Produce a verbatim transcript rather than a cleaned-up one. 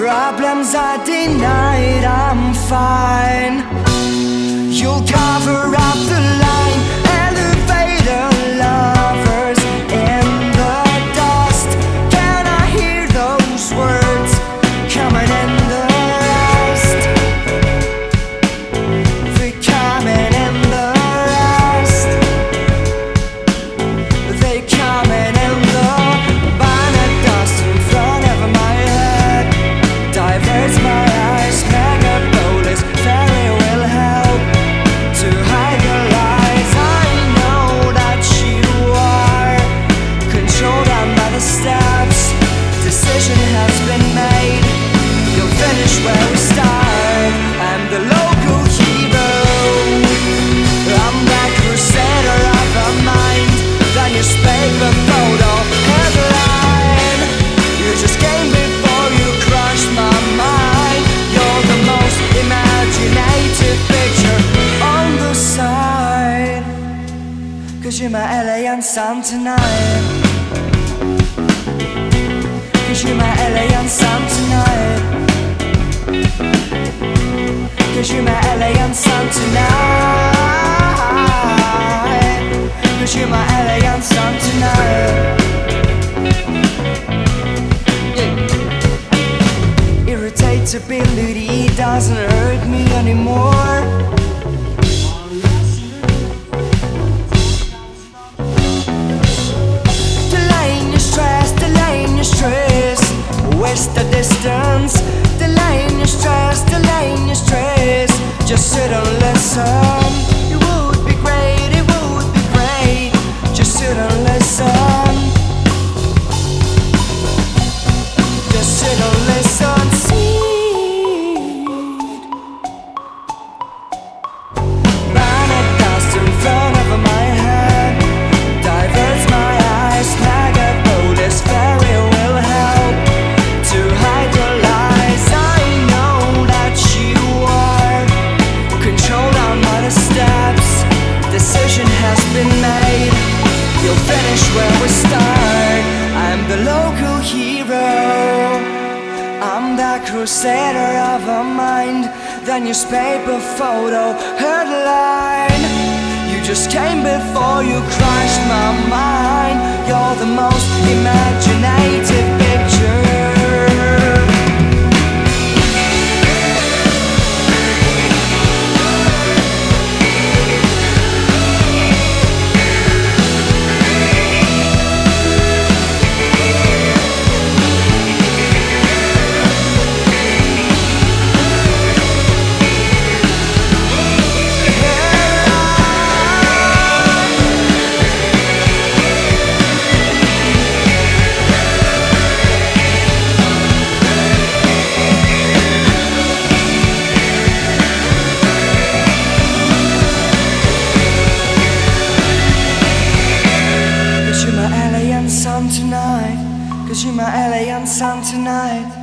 Problems are denied, I'm fine. You'll cover up the line, elevator lovers in the dust. Can I hear those words coming in the rust? They're coming in the rust. They're coming in the bonnet dust in front of my head. Diverts my eyes, megapolis fairy will help to hide the lies. I know that you are controlled by the steps. Decision has been made. You'll finish where we start. I'm the local hero. I'm that crusader of our mind. The newspaper photo headline. You just came before you crushed my mind. You're the most imaginative picture on the side. Cause you're my L A sun tonight. Cause you're my L A sun tonight. Cause you're my L A sun tonight. Cause you're my L A sun tonight. Yeah. Irritability doesn't hurt me anymore. Delaying your stress, delaying your stress. Waste the distance. Delaying your stress, delaying your stress. Just sit and listen. It would be great, it would be great. Just sit and listen. Just sit and listen. See, bonnet dust in front of my head. Diverts my eyes. Megapolis fairy will help to hide the lies. I know that you are controlled by the steps. Decision has been made. You'll finish where we start. I'm the local hero. I'm the crusader of our mind. The newspaper photo headline. You just came before you crushed my mind. You're the most imaginative picture. Cause you're my L A sun tonight. Cause you're my L A sun tonight.